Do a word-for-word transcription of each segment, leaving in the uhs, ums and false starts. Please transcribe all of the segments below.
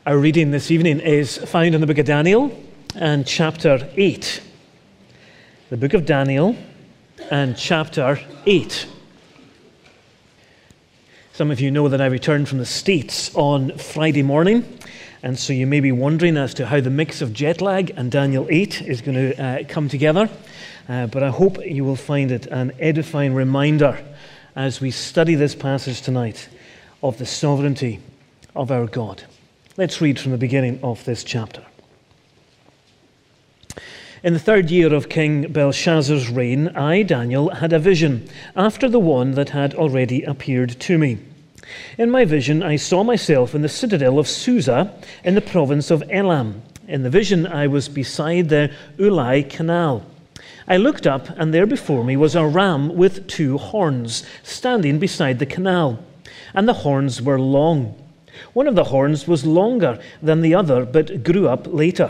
Our reading this evening is found in the book of Daniel and chapter eight. The book of Daniel and chapter eight. Some of you know that I returned from the States on Friday morning, and so you may be wondering as to how the mix of jet lag and Daniel eight is going to uh, come together. Uh, but I hope you will find it an edifying reminder as we study this passage tonight of the sovereignty of our God. Let's read from the beginning of this chapter. In the third year of King Belshazzar's reign, I, Daniel, had a vision after the one that had already appeared to me. In my vision, I saw myself in the citadel of Susa in the province of Elam. In the vision, I was beside the Ulai Canal. I looked up, and there before me was a ram with two horns, standing beside the canal, and the horns were long. One of the horns was longer than the other, but grew up later.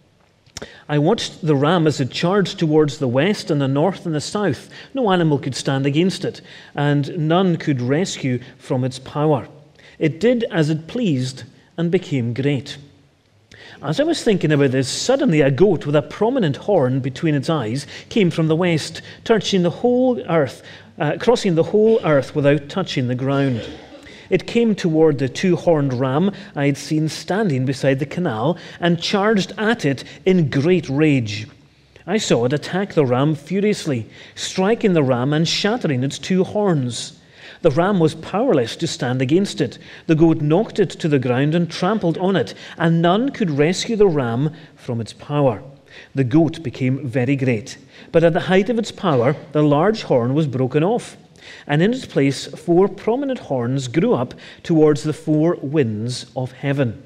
I watched the ram as it charged towards the west and the north and the south. No animal could stand against it, and none could rescue from its power. It did as it pleased and became great. As I was thinking about this, suddenly a goat with a prominent horn between its eyes came from the west, touching the whole earth, uh, crossing the whole earth without touching the ground. It came toward the two-horned ram I had seen standing beside the canal and charged at it in great rage. I saw it attack the ram furiously, striking the ram and shattering its two horns. The ram was powerless to stand against it. The goat knocked it to the ground and trampled on it, and none could rescue the ram from its power. The goat became very great, but at the height of its power, the large horn was broken off. And in its place, four prominent horns grew up towards the four winds of heaven.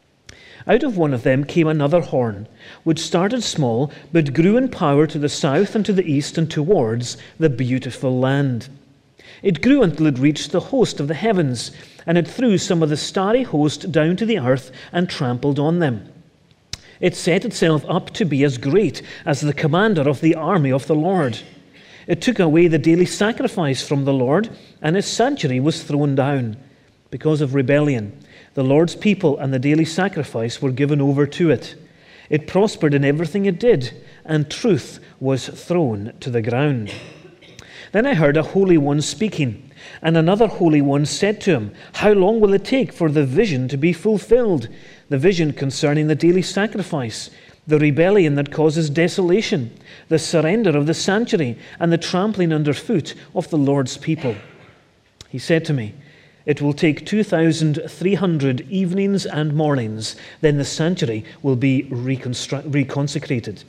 Out of one of them came another horn, which started small, but grew in power to the south and to the east and towards the beautiful land. It grew until it reached the host of the heavens, and it threw some of the starry host down to the earth and trampled on them. It set itself up to be as great as the commander of the army of the Lord. It took away the daily sacrifice from the Lord, and his sanctuary was thrown down. Because of rebellion, the Lord's people and the daily sacrifice were given over to it. It prospered in everything it did, and truth was thrown to the ground. Then I heard a holy one speaking, and another holy one said to him, "How long will it take for the vision to be fulfilled? The vision concerning the daily sacrifice, the rebellion that causes desolation, the surrender of the sanctuary, and the trampling underfoot of the Lord's people." He said to me, "It will take two thousand three hundred evenings and mornings, then the sanctuary will be reconsecrated."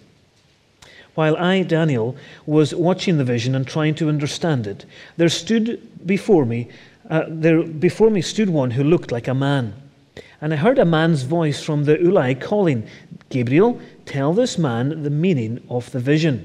While I, Daniel, was watching the vision and trying to understand it, there stood before me, uh, there before me stood one who looked like a man. And I heard a man's voice from the Ulai calling, "Gabriel, tell this man the meaning of the vision."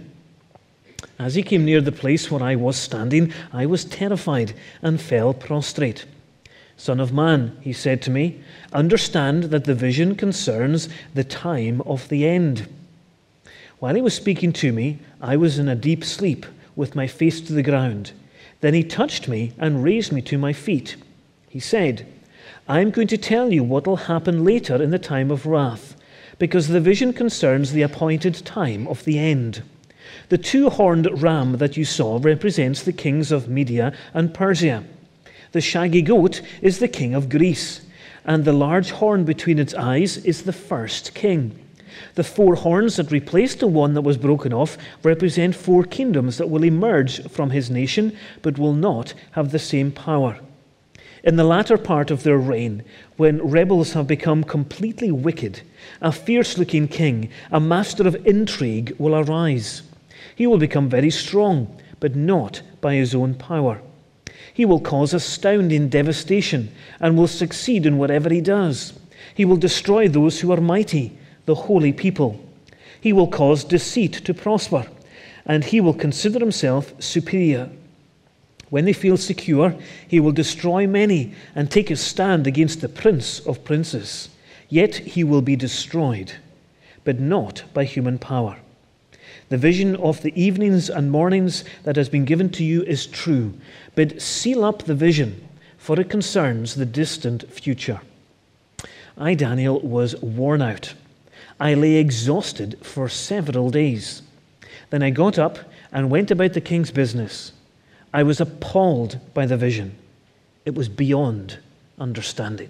As he came near the place where I was standing, I was terrified and fell prostrate. "Son of man," he said to me, "understand that the vision concerns the time of the end." While he was speaking to me, I was in a deep sleep with my face to the ground. Then he touched me and raised me to my feet. He said, "I'm going to tell you what will happen later in the time of wrath, because the vision concerns the appointed time of the end. The two-horned ram that you saw represents the kings of Media and Persia. The shaggy goat is the king of Greece, and the large horn between its eyes is the first king. The four horns that replaced the one that was broken off represent four kingdoms that will emerge from his nation, but will not have the same power. In the latter part of their reign, when rebels have become completely wicked, a fierce-looking king, a master of intrigue, will arise. He will become very strong, but not by his own power. He will cause astounding devastation and will succeed in whatever he does. He will destroy those who are mighty, the holy people. He will cause deceit to prosper, and he will consider himself superior. When they feel secure, he will destroy many and take his stand against the prince of princes. Yet he will be destroyed, but not by human power. The vision of the evenings and mornings that has been given to you is true, but seal up the vision, for it concerns the distant future. I, Daniel, was worn out. I lay exhausted for several days. Then I got up and went about the king's business. I was appalled by the vision. It was beyond understanding.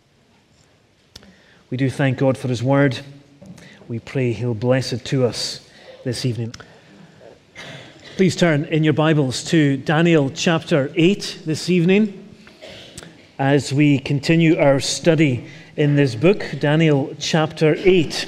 We do thank God for his word. We pray he'll bless it to us this evening. Please turn in your Bibles to Daniel chapter eight this evening as we continue our study in this book, Daniel chapter eight.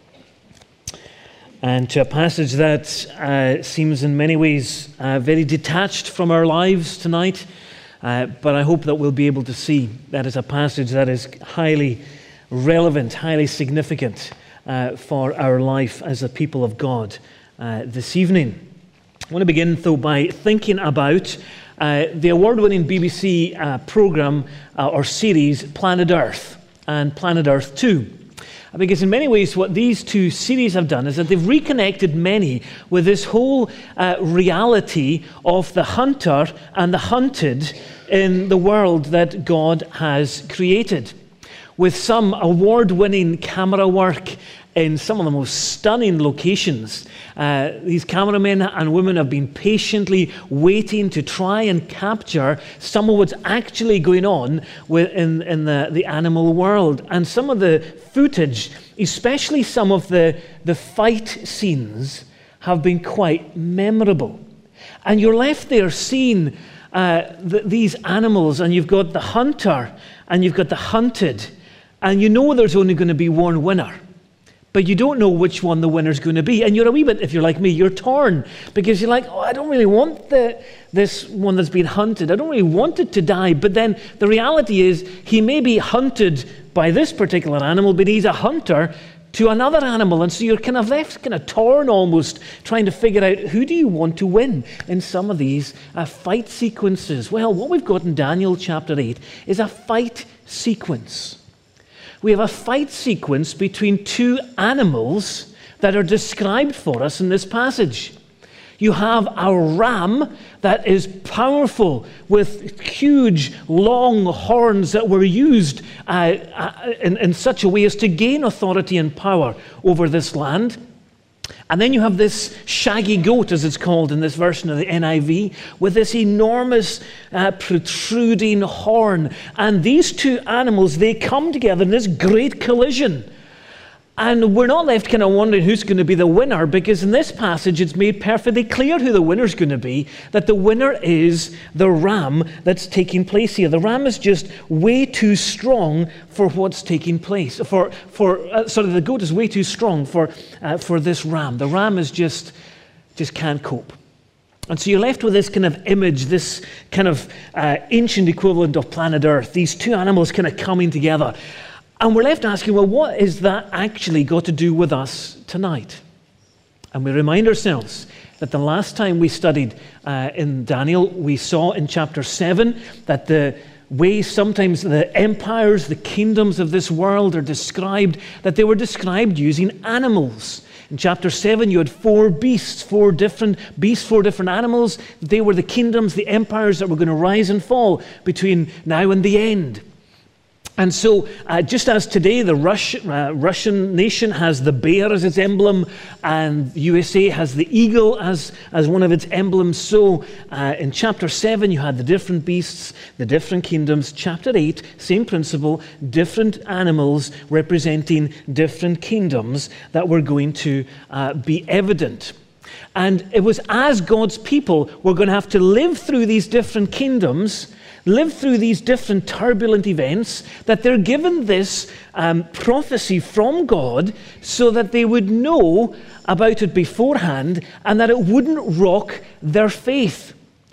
And to a passage that uh, seems in many ways uh, very detached from our lives tonight, uh, but I hope that we'll be able to see that it's a passage that is highly relevant, highly significant uh, for our life as a people of God uh, this evening. I want to begin, though, by thinking about uh, the award-winning B B C uh, programme uh, or series, Planet Earth and Planet Earth two. Because in many ways what these two series have done is that they've reconnected many with this whole uh, reality of the hunter and the hunted in the world that God has created. With some award-winning camera work in some of the most stunning locations. Uh, these cameramen and women have been patiently waiting to try and capture some of what's actually going on in, in the, the animal world. And some of the footage, especially some of the, the fight scenes, have been quite memorable. And you're left there seeing uh, the, these animals, and you've got the hunter and you've got the hunted. And you know there's only going to be one winner, but you don't know which one the winner's going to be. And you're a wee bit, if you're like me, you're torn, because you're like, oh, I don't really want the, this one that's been hunted. I don't really want it to die. But then the reality is he may be hunted by this particular animal, but he's a hunter to another animal. And so you're kind of left kind of torn almost, trying to figure out who do you want to win in some of these uh, fight sequences. Well, what we've got in Daniel chapter eight is a fight sequence. We have a fight sequence between two animals that are described for us in this passage. You have a ram that is powerful with huge, long horns that were used uh, uh, in, in such a way as to gain authority and power over this land. And then you have this shaggy goat, as it's called in this version of the N I V, with this enormous uh, protruding horn. And these two animals, they come together in this great collision. And we're not left kind of wondering who's going to be the winner, because in this passage it's made perfectly clear who the winner's going to be, that the winner is the ram that's taking place here. The ram is just way too strong for what's taking place. For, for uh, sorry, the goat is way too strong for, uh, for this ram. The ram is just, just can't cope. And so you're left with this kind of image, this kind of uh, ancient equivalent of planet Earth, these two animals kind of coming together. And we're left asking, well, what is that actually got to do with us tonight? And we remind ourselves that the last time we studied uh, in Daniel, we saw in chapter seven that the way sometimes the empires, the kingdoms of this world are described, that they were described using animals. In chapter seven, you had four beasts, four different beasts, four different animals. They were the kingdoms, the empires that were going to rise and fall between now and the end. And so, uh, just as today the Rush, uh, Russian nation has the bear as its emblem, and the U S A has the eagle as, as one of its emblems, so uh, in chapter seven you had the different beasts, the different kingdoms. Chapter eight, same principle, different animals representing different kingdoms that were going to uh, be evident. And it was as God's people were going to have to live through these different kingdoms, live through these different turbulent events, that they're given this um, prophecy from God so that they would know about it beforehand and that it wouldn't rock their faith.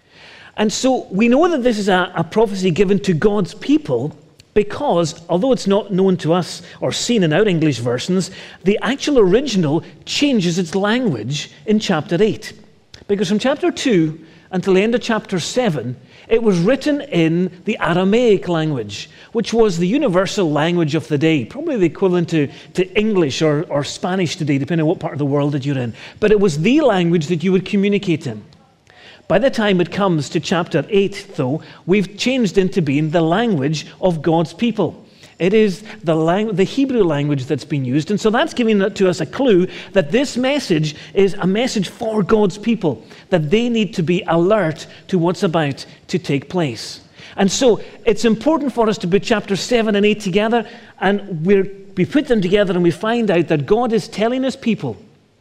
And so we know that this is a, a prophecy given to God's people because, although it's not known to us or seen in our English versions, the actual original changes its language in chapter eight. Because from chapter two until the end of chapter seven, it was written in the Aramaic language, which was the universal language of the day, probably the equivalent to, to English or, or Spanish today, depending on what part of the world that you're in. But it was the language that you would communicate in. By the time it comes to chapter eight, though, we've changed into being the language of God's people. It is the, lang- the Hebrew language that's been used. And so that's giving to us a clue that this message is a message for God's people, that they need to be alert to what's about to take place. And so it's important for us to put chapter seven and eight together, and we're, we put them together and we find out that God is telling his people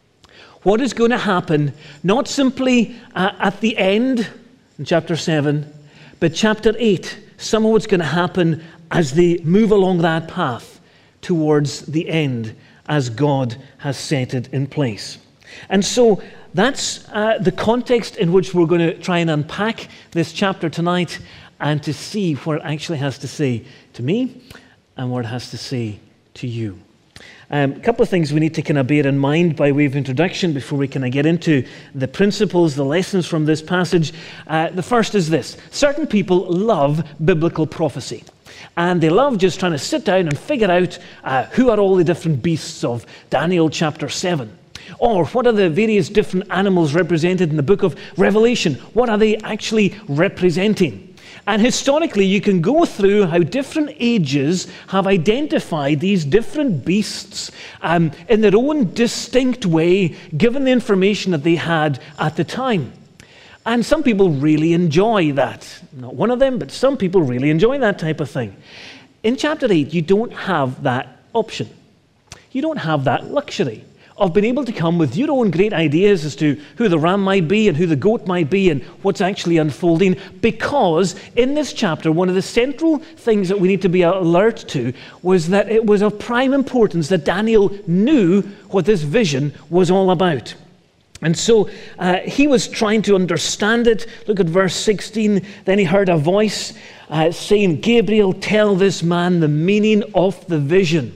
what is going to happen, not simply uh, at the end in chapter seven, but chapter eight, some of what's going to happen as they move along that path towards the end as God has set it in place. And so that's uh, the context in which we're going to try and unpack this chapter tonight and to see what it actually has to say to me and what it has to say to you. Um, a couple of things we need to kind of bear in mind by way of introduction before we kind of get into the principles, the lessons from this passage. Uh, the first is this. Certain people love biblical prophecy. And they love just trying to sit down and figure out uh, who are all the different beasts of Daniel chapter seven. Or what are the various different animals represented in the book of Revelation? What are they actually representing? And historically, you can go through how different ages have identified these different beasts um, in their own distinct way, given the information that they had at the time. And some people really enjoy that. Not one of them, but some people really enjoy that type of thing. In chapter eight, you don't have that option. You don't have that luxury of being able to come with your own great ideas as to who the ram might be and who the goat might be and what's actually unfolding, because in this chapter, one of the central things that we need to be alert to was that it was of prime importance that Daniel knew what this vision was all about. And so uh, he was trying to understand it. Look at verse sixteen. Then he heard a voice uh, saying, "Gabriel, tell this man the meaning of the vision."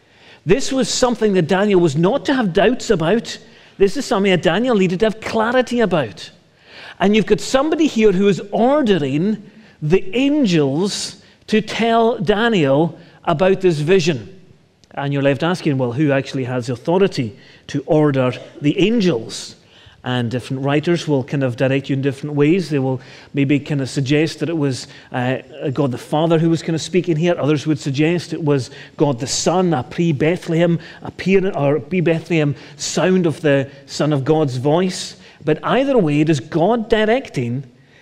This was something that Daniel was not to have doubts about. This is something that Daniel needed to have clarity about. And you've got somebody here who is ordering the angels to tell Daniel about this vision. And you're left asking, well, who actually has authority to order the angels? And different writers will kind of direct you in different ways. They will maybe kind of suggest that it was uh, God the Father who was kind of speaking here. Others would suggest it was God the Son, a pre-Bethlehem appearance, or pre-Bethlehem sound of the Son of God's voice. But either way, it is God directing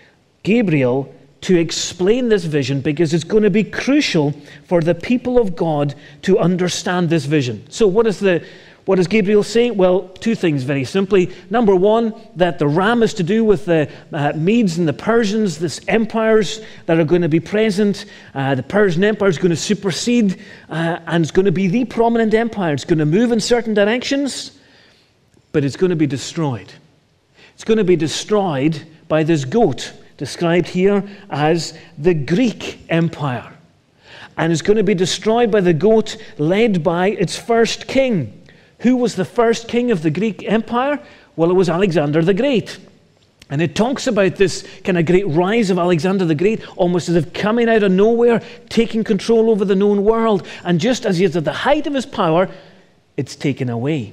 Gabriel to explain this vision, because it's going to be crucial for the people of God to understand this vision. So what is the What does Gabriel say? Well, two things very simply. Number one, that the ram is to do with the uh, Medes and the Persians, these empires that are going to be present. Uh, the Persian Empire is going to supersede uh, and it's going to be the prominent empire. It's going to move in certain directions, but it's going to be destroyed. It's going to be destroyed by this goat, described here as the Greek Empire. And it's going to be destroyed by the goat led by its first king. Who was the first king of the Greek Empire? Well, it was Alexander the Great. And it talks about this kind of great rise of Alexander the Great, almost as if coming out of nowhere, taking control over the known world. And just as he is at the height of his power, it's taken away.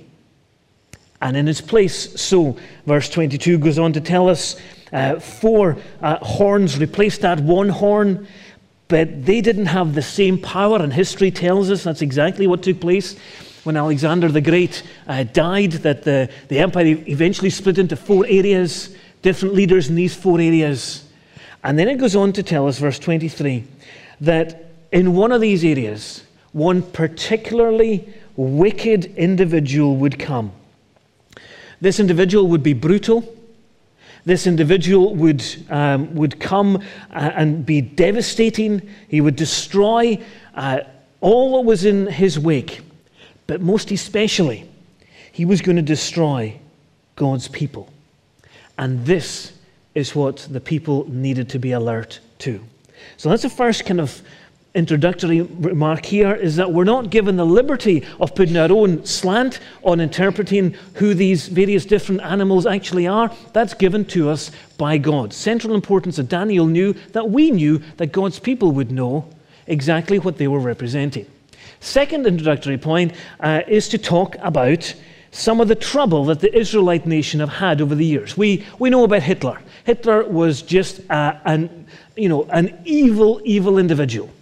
And in its place, so verse twenty-two goes on to tell us, uh, four uh, horns replaced that one horn, but they didn't have the same power, and history tells us that's exactly what took place. When Alexander the Great uh, died, that the, the empire eventually split into four areas, different leaders in these four areas. And then it goes on to tell us, verse twenty-three, that in one of these areas, one particularly wicked individual would come. This individual would be brutal. This individual would, um, would come uh, and be devastating. He would destroy uh, all that was in his wake. But most especially, he was going to destroy God's people. And this is what the people needed to be alert to. So that's the first kind of introductory remark here, is that we're not given the liberty of putting our own slant on interpreting who these various different animals actually are. That's given to us by God. Central importance that Daniel knew, that we knew, that God's people would know exactly what they were representing. Second introductory point uh, is to talk about some of the trouble that the Israelite nation have had over the years. We we know about Hitler. Hitler was just uh, an you know an evil, evil individual.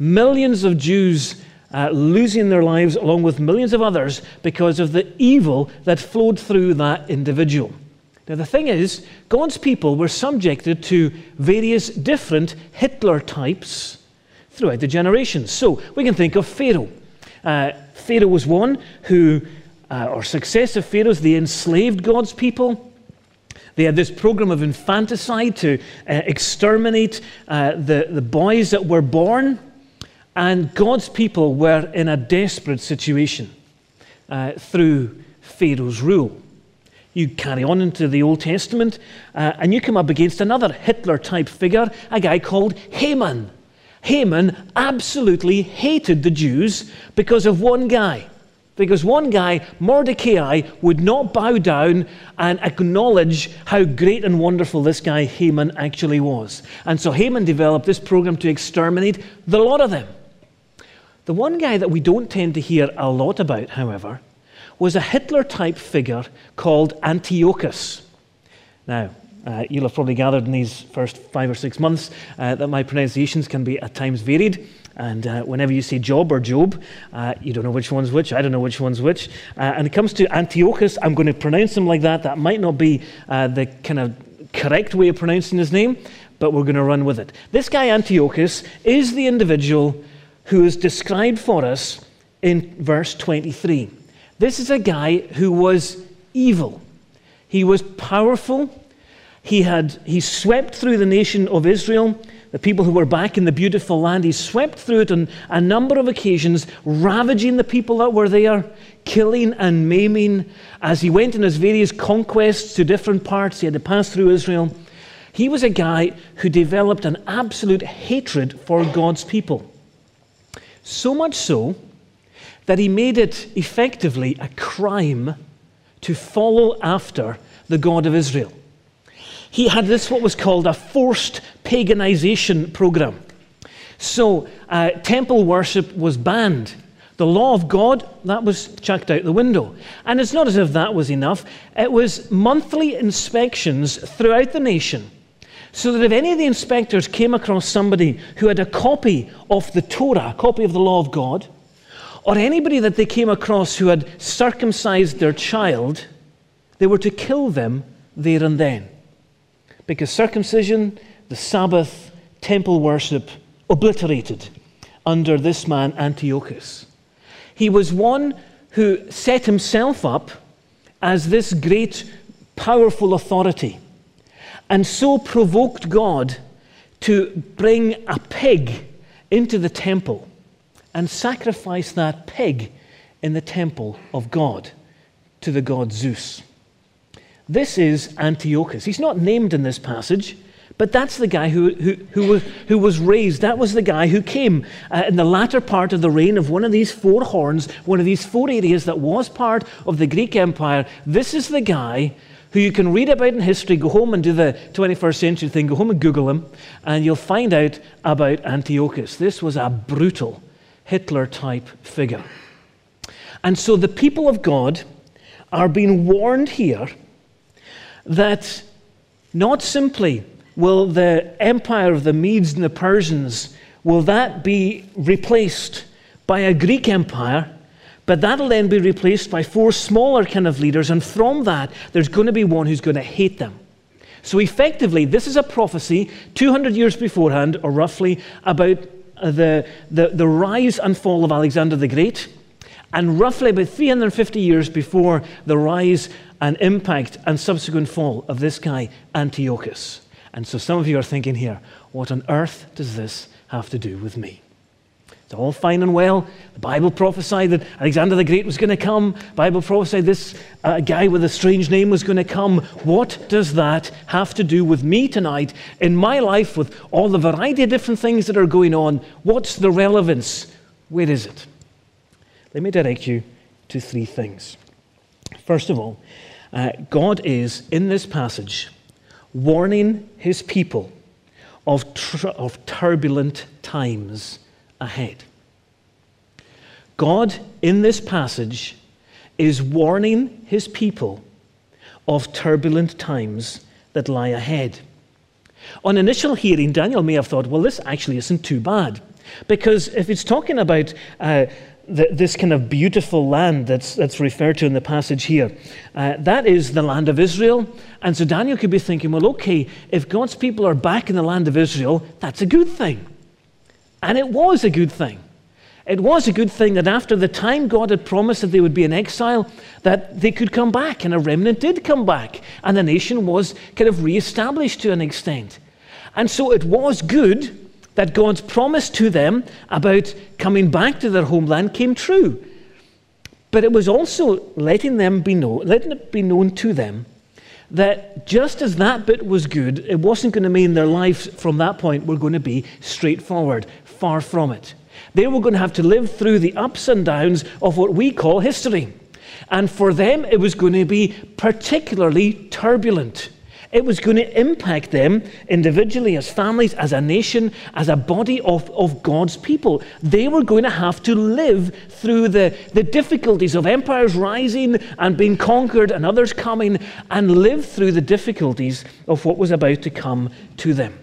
Millions of Jews uh, losing their lives along with millions of others because of the evil that flowed through that individual. Now the thing is, God's people were subjected to various different Hitler types throughout the generations. So we can think of Pharaoh. Uh, Pharaoh was one who, uh, or successive pharaohs, they enslaved God's people. They had this program of infanticide to uh, exterminate uh, the, the boys that were born. And God's people were in a desperate situation uh, through Pharaoh's rule. You carry on into the Old Testament, uh, and you come up against another Hitler-type figure, a guy called Haman. Haman absolutely hated the Jews because of one guy. Because one guy, Mordecai, would not bow down and acknowledge how great and wonderful this guy Haman actually was. And so Haman developed this program to exterminate the lot of them. The one guy that we don't tend to hear a lot about, however, was a Hitler-type figure called Antiochus. Now, uh, you'll have probably gathered in these first five or six months uh, that my pronunciations can be at times varied. And uh, whenever you say Job or Job, uh, you don't know which one's which. I don't know which one's which. Uh, and it comes to Antiochus, I'm going to pronounce him like that. That might not be uh, the kind of correct way of pronouncing his name, but we're going to run with it. This guy Antiochus is the individual who is described for us in verse twenty-three. This is a guy who was evil. He was powerful. He had he swept through the nation of Israel, the people who were back in the beautiful land. He swept through it on a number of occasions, ravaging the people that were there, killing and maiming. As he went on his various conquests to different parts, he had to pass through Israel. He was a guy who developed an absolute hatred for God's people. So much so that he made it effectively a crime to follow after the God of Israel. He had this, what was called a forced paganization program. So uh, temple worship was banned. The law of God, that was chucked out the window. And it's not as if that was enough. It was monthly inspections throughout the nation, so that if any of the inspectors came across somebody who had a copy of the Torah, a copy of the law of God, or anybody that they came across who had circumcised their child, they were to kill them there and then. Because circumcision, the Sabbath, temple worship, obliterated under this man Antiochus. He was one who set himself up as this great, powerful authority, and so provoked God to bring a pig into the temple and sacrifice that pig in the temple of God to the god Zeus. This is Antiochus. He's not named in this passage, but that's the guy who, who, who, was, who was raised. That was the guy who came uh, in the latter part of the reign of one of these four horns, one of these four areas that was part of the Greek Empire. This is the guy who you can read about in history. Go home and do the twenty-first century thing. Go home and Google him, and you'll find out about Antiochus. This was a brutal Hitler-type figure. And so the people of God are being warned here that not simply will the empire of the Medes and the Persians, will that be replaced by a Greek empire, but that'll then be replaced by four smaller kind of leaders, and from that there's going to be one who's going to hate them. So effectively, this is a prophecy two hundred years beforehand, or roughly, about the, the, the rise and fall of Alexander the Great, and roughly about three hundred fifty years before the rise and impact and subsequent fall of this guy, Antiochus. And so some of you are thinking here, what on earth does this have to do with me? It's all fine and well. The Bible prophesied that Alexander the Great was going to come. The Bible prophesied this uh, guy with a strange name was going to come. What does that have to do with me tonight in my life, with all the variety of different things that are going on? What's the relevance? Where is it? Let me direct you to three things. First of all, uh, God is, in this passage, warning his people of, tr- of turbulent times ahead. God, in this passage, is warning his people of turbulent times that lie ahead. On initial hearing, Daniel may have thought, well, this actually isn't too bad. Because if it's talking about uh, the, this kind of beautiful land that's, that's referred to in the passage here, uh, that is the land of Israel. And so Daniel could be thinking, well, okay, if God's people are back in the land of Israel, that's a good thing. And it was a good thing. It was a good thing that after the time God had promised that they would be in exile, that they could come back, and a remnant did come back, and the nation was kind of reestablished to an extent. And so it was good that God's promise to them about coming back to their homeland came true. But it was also letting them be known, letting it be known to them that just as that bit was good, it wasn't going to mean their lives from that point were going to be straightforward. Far from it. They were going to have to live through the ups and downs of what we call history. And for them, it was going to be particularly turbulent. It was going to impact them individually, as families, as a nation, as a body of, of God's people. They were going to have to live through the, the difficulties of empires rising and being conquered and others coming, and live through the difficulties of what was about to come to them.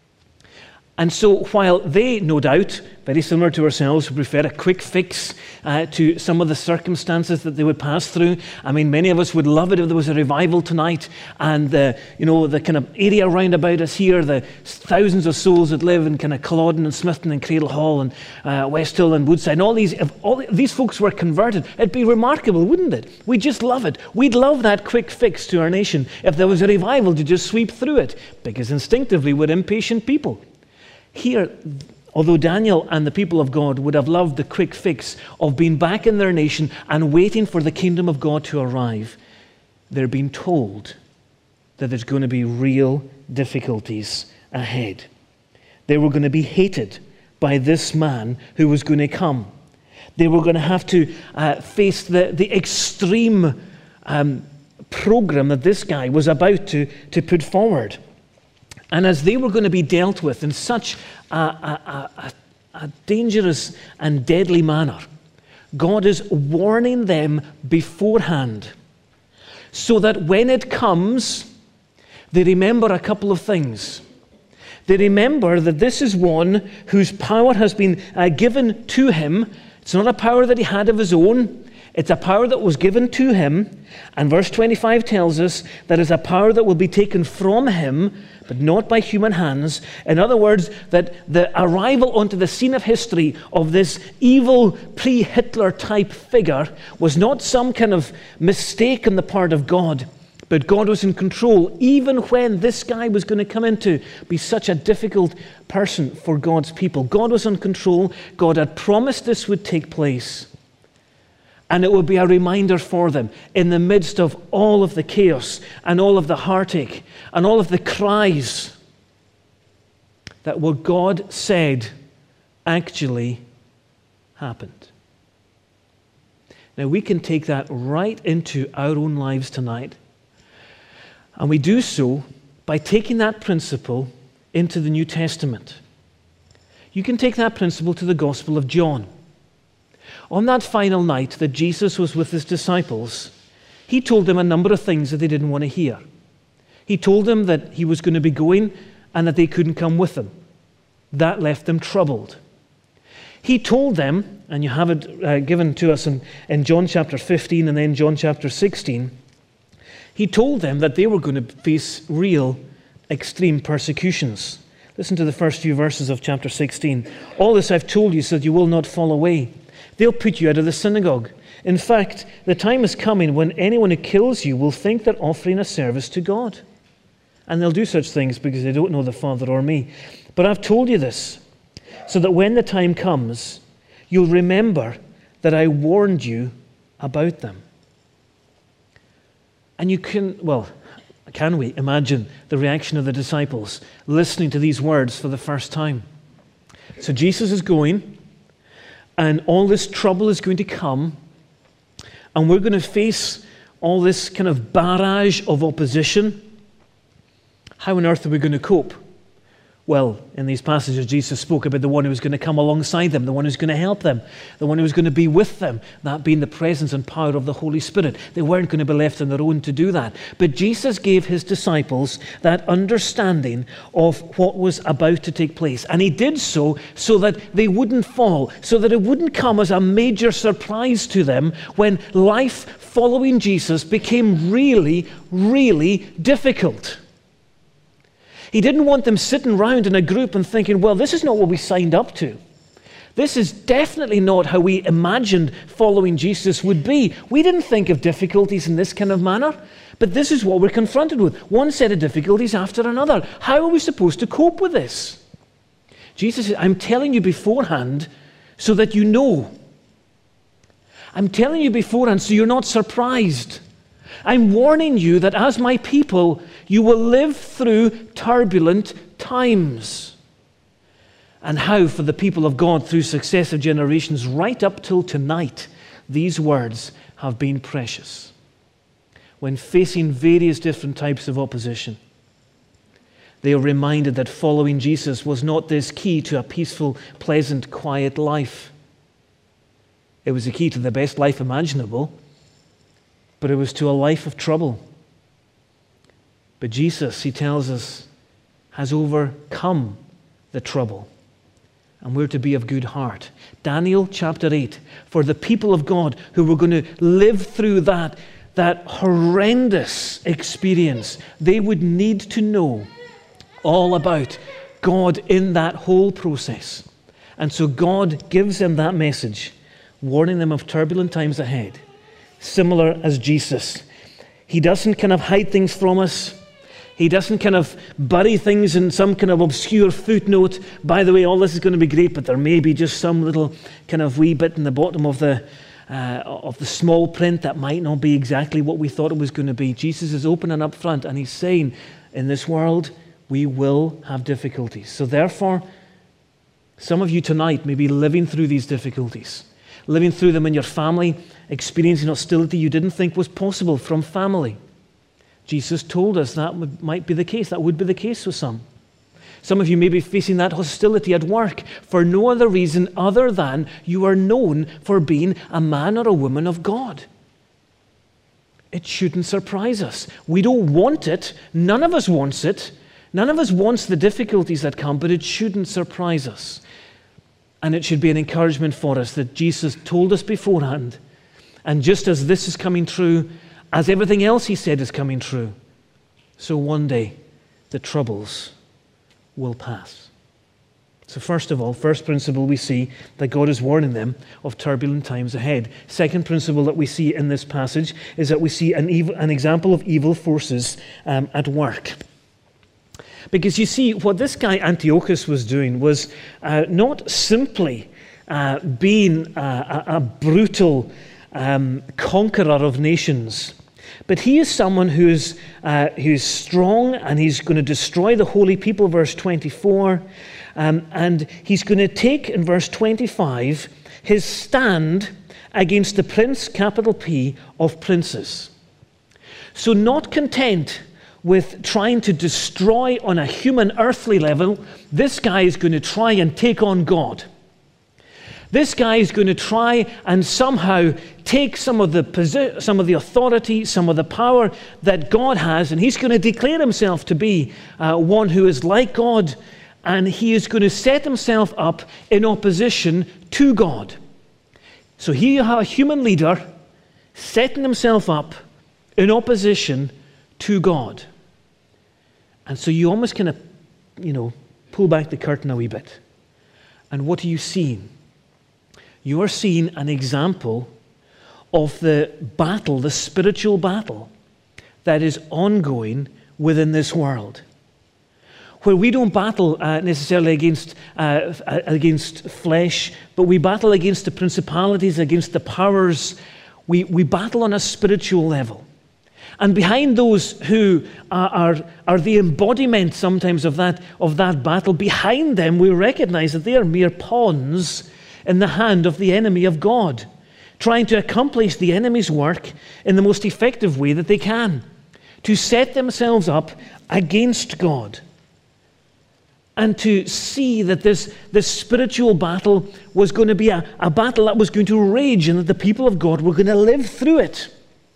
And so while they, no doubt, very similar to ourselves, would prefer a quick fix uh, to some of the circumstances that they would pass through. I mean, many of us would love it if there was a revival tonight, and uh, you know, the kind of area round about us here, the thousands of souls that live in kind of Culloden and Smithton and Cradle Hall and uh, West Hill and Woodside, and all these, if all these folks were converted, it'd be remarkable, wouldn't it? We'd just love it. We'd love that quick fix to our nation if there was a revival to just sweep through it, because instinctively we're impatient people. Here, although Daniel and the people of God would have loved the quick fix of being back in their nation and waiting for the kingdom of God to arrive, they're being told that there's going to be real difficulties ahead. They were going to be hated by this man who was going to come. They were going to have to uh, face the, the extreme um, program that this guy was about to, to put forward. And as they were going to be dealt with in such a, a, a, a dangerous and deadly manner, God is warning them beforehand so that when it comes, they remember a couple of things. They remember that this is one whose power has been uh, given to him. It's not a power that he had of his own. It's a power that was given to him. And verse twenty-five tells us that it's a power that will be taken from him, but not by human hands. In other words, that the arrival onto the scene of history of this evil pre-Hitler type figure was not some kind of mistake on the part of God, but God was in control, even when this guy was going to come into be such a difficult person for God's people. God was in control. God had promised this would take place. And it would be a reminder for them in the midst of all of the chaos and all of the heartache and all of the cries that what God said actually happened. Now we can take that right into our own lives tonight. And we do so by taking that principle into the New Testament. You can take that principle to the Gospel of John. On that final night that Jesus was with his disciples, he told them a number of things that they didn't want to hear. He told them that he was going to be going and that they couldn't come with him. That left them troubled. He told them, and you have it uh, given to us in, in John chapter fifteen and then John chapter sixteen, he told them that they were going to face real extreme persecutions. Listen to the first few verses of chapter sixteen. All this I've told you so that you will not fall away. They'll put you out of the synagogue. In fact, the time is coming when anyone who kills you will think they're offering a service to God. And they'll do such things because they don't know the Father or me. But I've told you this, so that when the time comes, you'll remember that I warned you about them. And you can, well, can we imagine the reaction of the disciples listening to these words for the first time? So Jesus is going, and all this trouble is going to come, and we're going to face all this kind of barrage of opposition. How on earth are we going to cope? Well, in these passages, Jesus spoke about the one who was going to come alongside them, the one who's going to help them, the one who was going to be with them, that being the presence and power of the Holy Spirit. They weren't going to be left on their own to do that. But Jesus gave his disciples that understanding of what was about to take place. And he did so so that they wouldn't fall, so that it wouldn't come as a major surprise to them when life following Jesus became really, really difficult. He didn't want them sitting around in a group and thinking, well, this is not what we signed up to. This is definitely not how we imagined following Jesus would be. We didn't think of difficulties in this kind of manner, but this is what we're confronted with. One set of difficulties after another. How are we supposed to cope with this? Jesus said, I'm telling you beforehand so that you know. I'm telling you beforehand so you're not surprised. I'm warning you that as my people, you will live through turbulent times. And how for the people of God through successive generations right up till tonight, these words have been precious. When facing various different types of opposition, they are reminded that following Jesus was not this key to a peaceful, pleasant, quiet life. It was the key to the best life imaginable, but it was to a life of trouble. But Jesus, he tells us, has overcome the trouble. And we're to be of good heart. Daniel chapter eight, for the people of God who were going to live through that, that horrendous experience, they would need to know all about God in that whole process. And so God gives them that message, warning them of turbulent times ahead. Similar as Jesus. He doesn't kind of hide things from us. He doesn't kind of bury things in some kind of obscure footnote. By the way, all this is going to be great, but there may be just some little kind of wee bit in the bottom of the uh, of the small print that might not be exactly what we thought it was going to be. Jesus is open and upfront, and he's saying, in this world, we will have difficulties. So therefore, some of you tonight may be living through these difficulties. Living through them in your family, experiencing hostility you didn't think was possible from family. Jesus told us that would, might be the case. That would be the case with some. Some of you may be facing that hostility at work for no other reason other than you are known for being a man or a woman of God. It shouldn't surprise us. We don't want it. None of us wants it. None of us wants the difficulties that come, but it shouldn't surprise us. And it should be an encouragement for us that Jesus told us beforehand. And just as this is coming true, as everything else he said is coming true, so one day the troubles will pass. So first of all, first principle we see that God is warning them of turbulent times ahead. Second principle that we see in this passage is that we see an, evil, an example of evil forces um, at work. Because you see, what this guy Antiochus was doing was uh, not simply uh, being a, a, a brutal um, conqueror of nations, but he is someone who's, uh, who's strong, and he's going to destroy the holy people, verse twenty-four, um, and he's going to take, in verse twenty-five, his stand against the prince, capital P, of princes. So not content with trying to destroy on a human earthly level, this guy is going to try and take on God. This guy is going to try and somehow take some of the posi- some of the authority, some of the power that God has, and he's going to declare himself to be uh, one who is like God, and he is going to set himself up in opposition to God. So here you have a human leader setting himself up in opposition to God. And so you almost kind of, you know, pull back the curtain a wee bit. And what are you seeing? You are seeing an example of the battle, the spiritual battle that is ongoing within this world. Where we don't battle uh, necessarily against, uh, against flesh, but we battle against the principalities, against the powers. We, we battle on a spiritual level. And behind those who are, are, are the embodiment sometimes of that, of that battle, behind them we recognize that they are mere pawns in the hand of the enemy of God, trying to accomplish the enemy's work in the most effective way that they can, to set themselves up against God. and to see that this, this spiritual battle was going to be a, a battle that was going to rage, and that the people of God were going to live through it.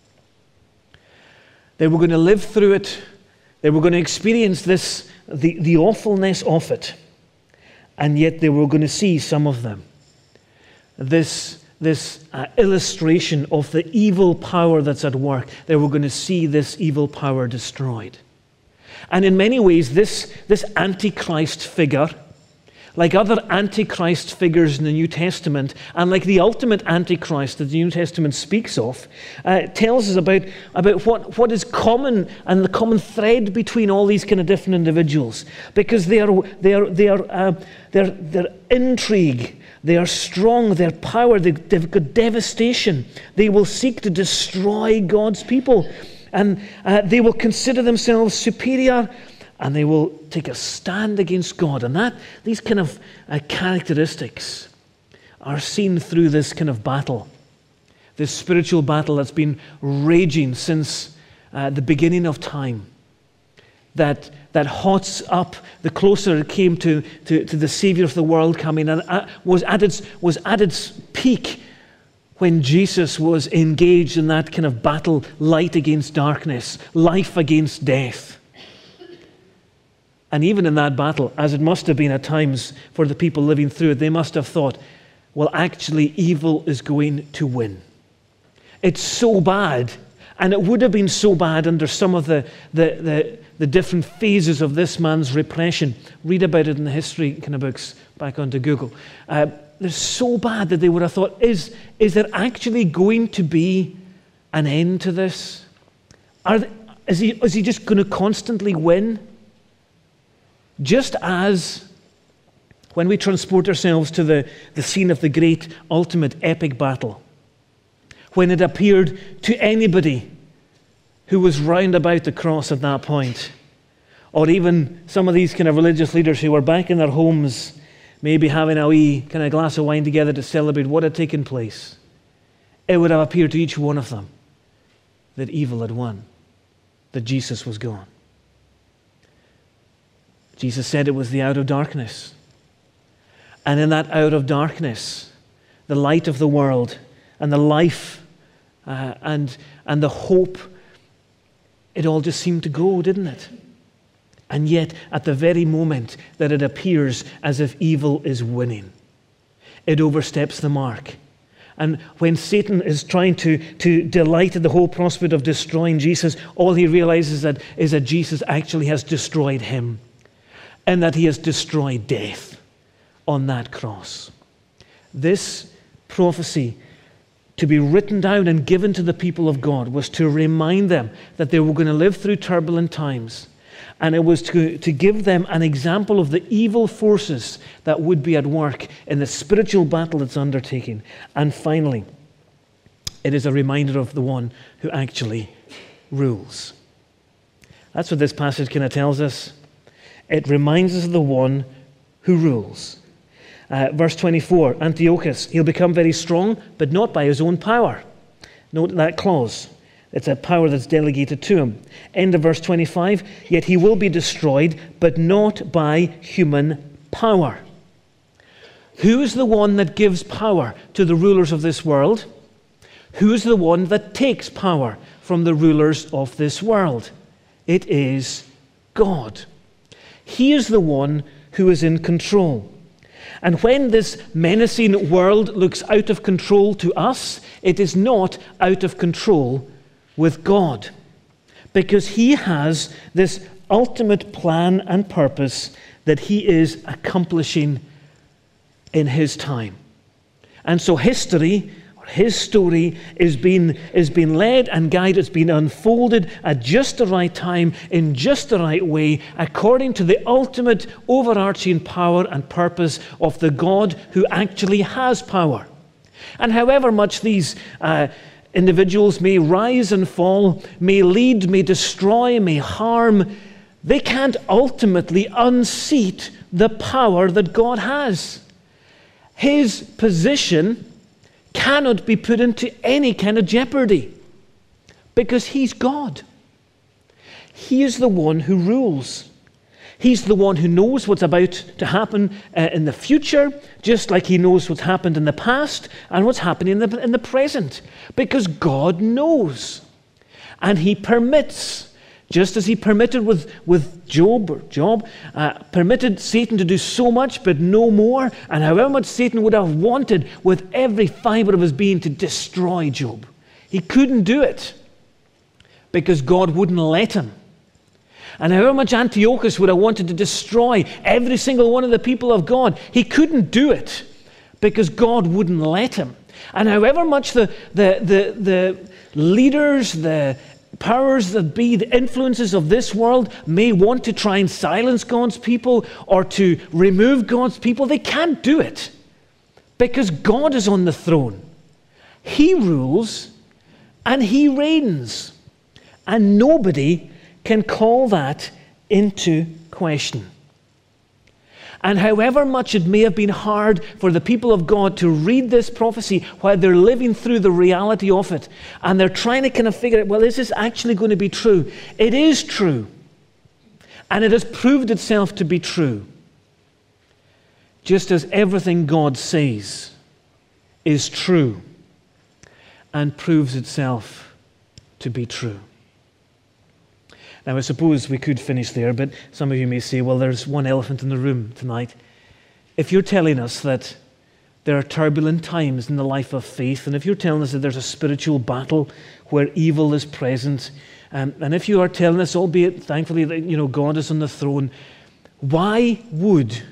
They were going to live through it. They were going to experience this, the, the awfulness of it. And yet they were going to see some of them. This, this uh, illustration of the evil power that's at work. They were going to see this evil power destroyed. And in many ways, this, this Antichrist figure, like other Antichrist figures in the New Testament, and like the ultimate Antichrist that the New Testament speaks of, uh, tells us about, about what, what is common and the common thread between all these kind of different individuals. Because they are, they are, they are, uh, their, their intrigue, their strong, their power, they, they've got devastation. They will seek to destroy God's people. And uh, they will consider themselves superior, and they will take a stand against God. And that these kind of uh, characteristics are seen through this kind of battle, this spiritual battle that's been raging since uh, the beginning of time, that that hots up the closer it came to, to, to the Savior of the world coming, and uh, was at its was at its peak when Jesus was engaged in that kind of battle, light against darkness, life against death. And even in that battle, as it must have been at times for the people living through it, they must have thought, well, actually, evil is going to win. It's so bad, and it would have been so bad under some of the, the, the, the different phases of this man's repression. Read about it in the history kind of books back onto Google. Uh, they're so bad that they would have thought, is, is there actually going to be an end to this? Are they, is he, is he just going to constantly win? Just as when we transport ourselves to the, the scene of the great ultimate epic battle, when it appeared to anybody who was round about the cross at that point, or even some of these kind of religious leaders who were back in their homes, maybe having a wee kind of glass of wine together to celebrate what had taken place, it would have appeared to each one of them that evil had won, that Jesus was gone. Jesus said it was the out of darkness. And in that out of darkness, the light of the world and the life uh, and, and the hope, it all just seemed to go, didn't it? And yet, at the very moment that it appears as if evil is winning, it oversteps the mark. And when Satan is trying to, to delight in the whole prospect of destroying Jesus, all he realizes that is that Jesus actually has destroyed him, and that he has destroyed death on that cross. This prophecy, to be written down and given to the people of God, was to remind them that they were going to live through turbulent times. And it was to, to give them an example of the evil forces that would be at work in the spiritual battle it's undertaking. And finally, it is a reminder of the one who actually rules. That's what this passage kind of tells us. It reminds us of the one who rules. Uh, verse twenty-four, Antiochus, he'll become very strong, but not by his own power. Note that clause. It's a power that's delegated to him. End of verse twenty-five, yet he will be destroyed, but not by human power. Who is the one that gives power to the rulers of this world? Who is the one that takes power from the rulers of this world? It is God. He is the one who is in control. And when this menacing world looks out of control to us, it is not out of control with God, because he has this ultimate plan and purpose that he is accomplishing in his time. And so history, his story, is being, is being led and guided, it's been unfolded at just the right time, in just the right way, according to the ultimate overarching power and purpose of the God who actually has power. And however much these uh, individuals may rise and fall, may lead, may destroy, may harm, they can't ultimately unseat the power that God has. His position cannot be put into any kind of jeopardy because he's God. He is the one who rules. He's the one who knows what's about to happen uh, in the future, just like he knows what's happened in the past and what's happening in the, in the present. Because God knows. And he permits, just as he permitted with, with Job, or Job, uh, permitted Satan to do so much but no more, and however much Satan would have wanted with every fiber of his being to destroy Job. He couldn't do it because God wouldn't let him. And however much Antiochus would have wanted to destroy every single one of the people of God, he couldn't do it because God wouldn't let him. And however much the, the, the, the leaders, the powers that be, the influences of this world may want to try and silence God's people or to remove God's people, they can't do it because God is on the throne. He rules and he reigns. And nobody can call that into question. And however much it may have been hard for the people of God to read this prophecy while they're living through the reality of it, and they're trying to kind of figure out, well, is this actually going to be true? It is true. And it has proved itself to be true. Just as everything God says is true and proves itself to be true. Now, I suppose we could finish there, but some of you may say, well, there's one elephant in the room tonight. If you're telling us that there are turbulent times in the life of faith, and if you're telling us that there's a spiritual battle where evil is present, um, and if you are telling us, albeit thankfully that you know God is on the throne, why would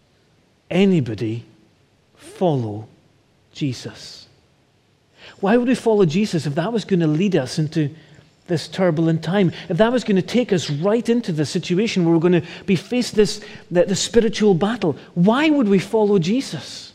anybody follow Jesus? Why would we follow Jesus if that was going to lead us into this turbulent time? If that was going to take us right into the situation where we're going to be faced this the, the spiritual battle, why would we follow Jesus?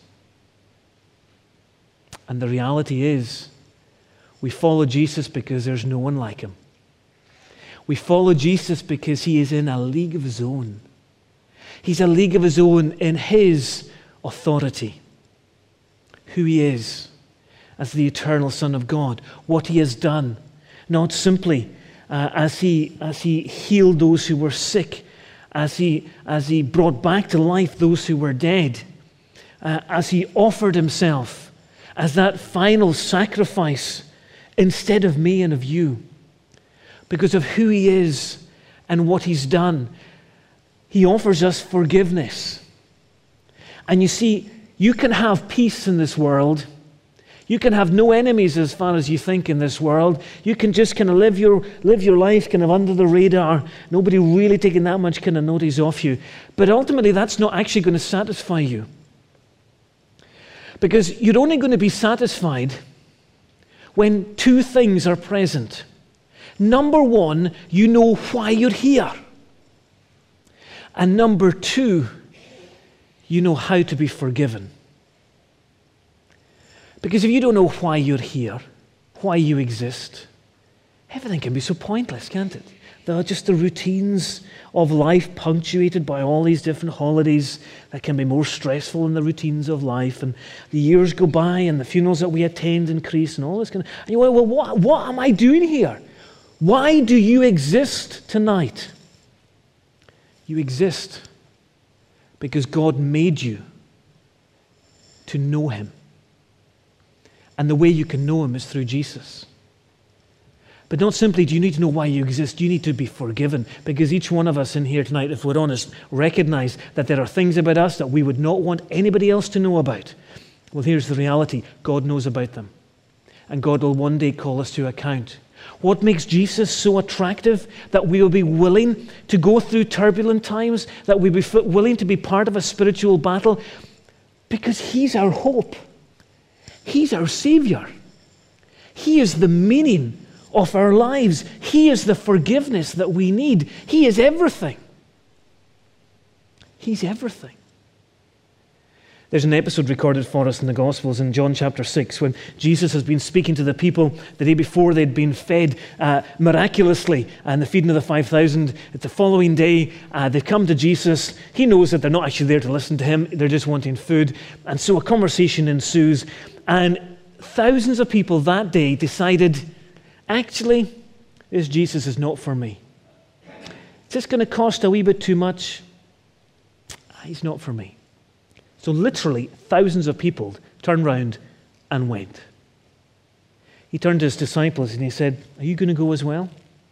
And the reality is, we follow Jesus because there's no one like him. We follow Jesus because he is in a league of his own. He's a league of his own in his authority, who he is as the eternal Son of God, what he has done. Not simply uh, as he as he healed those who were sick, as he as he brought back to life those who were dead, uh, as he offered himself as that final sacrifice instead of me and of you, because of who he is and what he's done. He offers us forgiveness. And you see, you can have peace in this world. You can have no enemies as far as you think in this world. You can just kind of live your live your life kind of under the radar. Nobody really taking that much kind of notice of you. But ultimately, that's not actually going to satisfy you. Because you're only going to be satisfied when two things are present. Number one, you know why you're here. And number two, you know how to be forgiven. Because if you don't know why you're here, why you exist, everything can be so pointless, can't it? There are just the routines of life punctuated by all these different holidays that can be more stressful than the routines of life. And the years go by and the funerals that we attend increase and all this kind of... And you go, well, what, what am I doing here? Why do you exist tonight? You exist because God made you to know him. And the way you can know him is through Jesus. But not simply do you need to know why you exist, you need to be forgiven. Because each one of us in here tonight, if we're honest, recognize that there are things about us that we would not want anybody else to know about. Well, here's the reality. God knows about them. And God will one day call us to account. What makes Jesus so attractive that we will be willing to go through turbulent times, that we'll be willing to be part of a spiritual battle? Because he's our hope. He's our Savior. He is the meaning of our lives. He is the forgiveness that we need. He is everything. He's everything. There's an episode recorded for us in the Gospels in John chapter six when Jesus has been speaking to the people the day before they'd been fed uh, miraculously and the feeding of the five thousand. The following day, uh, they come to Jesus. He knows that they're not actually there to listen to him. They're just wanting food. And so a conversation ensues. And thousands of people that day decided, actually, this Jesus is not for me. It's just going to cost a wee bit too much. he's not for me. So literally thousands of people turned round and went. He turned to his disciples and he said, are you going to go as well?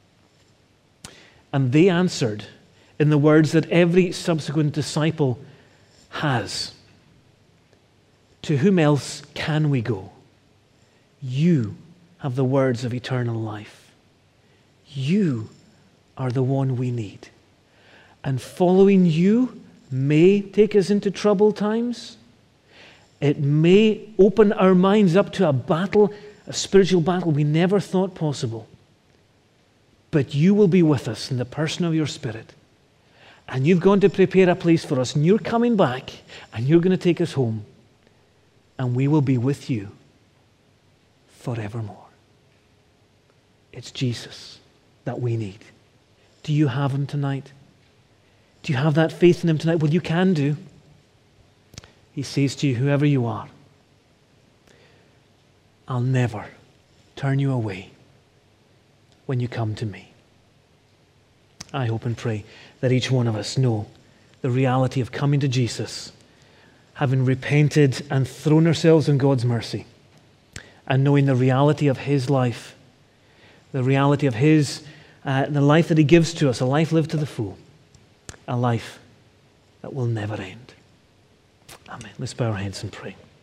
And they answered in the words that every subsequent disciple has. To whom else can we go? You have the words of eternal life. You are the one we need. And following you may take us into troubled times. It may open our minds up to a battle, a spiritual battle we never thought possible. But you will be with us in the person of your Spirit. And you've gone to prepare a place for us. And you're coming back and you're going to take us home. And we will be with you forevermore. It's Jesus that we need. Do you have him tonight? Do you have that faith in him tonight? Well, you can do. He says to you, whoever you are, I'll never turn you away when you come to me. I hope and pray that each one of us know the reality of coming to Jesus, having repented and thrown ourselves in God's mercy, and knowing the reality of his life, the reality of his, uh, the life that he gives to us, a life lived to the full, a life that will never end. Amen. Let's bow our heads and pray.